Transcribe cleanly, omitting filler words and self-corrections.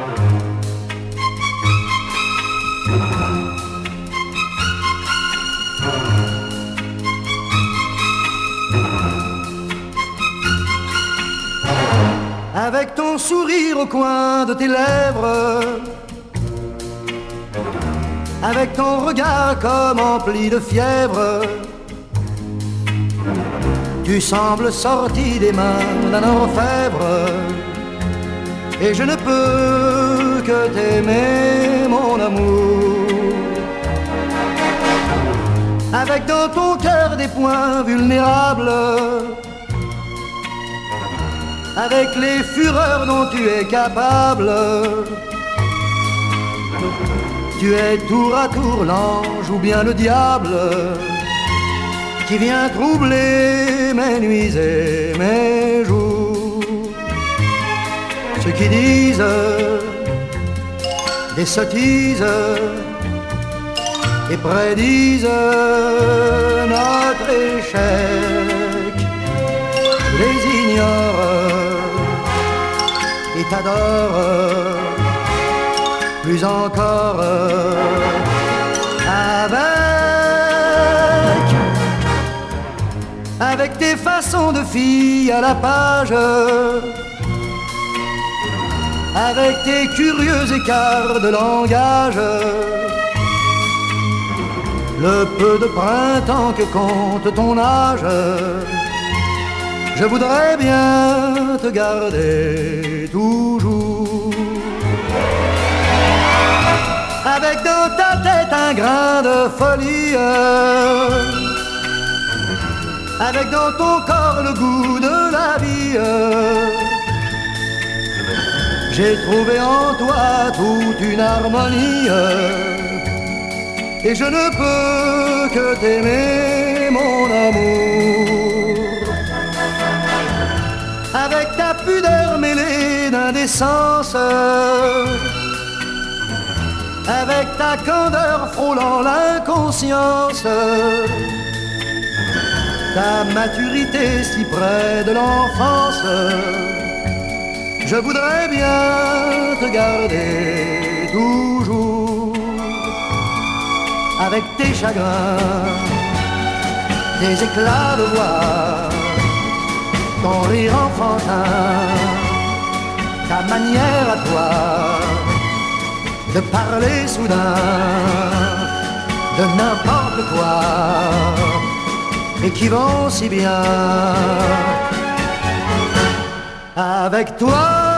Avec ton sourire au coin de tes lèvres, avec ton regard comme empli de fièvre, tu sembles sorti des mains d'un orfèvre. Et je ne peux que t'aimer, mon amour. Avec dans ton cœur des points vulnérables, avec les fureurs dont tu es capable. Tu es tour à tour l'ange ou bien le diable qui vient troubler mes nuits et mes jours. Ceux qui disent des sottises et prédisent notre échec, les ignorent et t'adorent plus encore avec tes façons de fille à la page, avec tes curieux écarts de langage, le peu de printemps que compte ton âge. Je voudrais bien te garder toujours, avec dans ta tête un grain de folie, avec dans ton corps le goût de la vie. J'ai trouvé en toi toute une harmonie, et je ne peux que t'aimer, mon amour. Avec ta pudeur mêlée d'indécence, avec ta candeur frôlant l'inconscience, ta maturité si près de l'enfance, je voudrais bien te garder toujours. Avec tes chagrins, tes éclats de voix, ton rire enfantin, ta manière à toi de parler soudain de n'importe quoi, et qui vont si bien avec toi.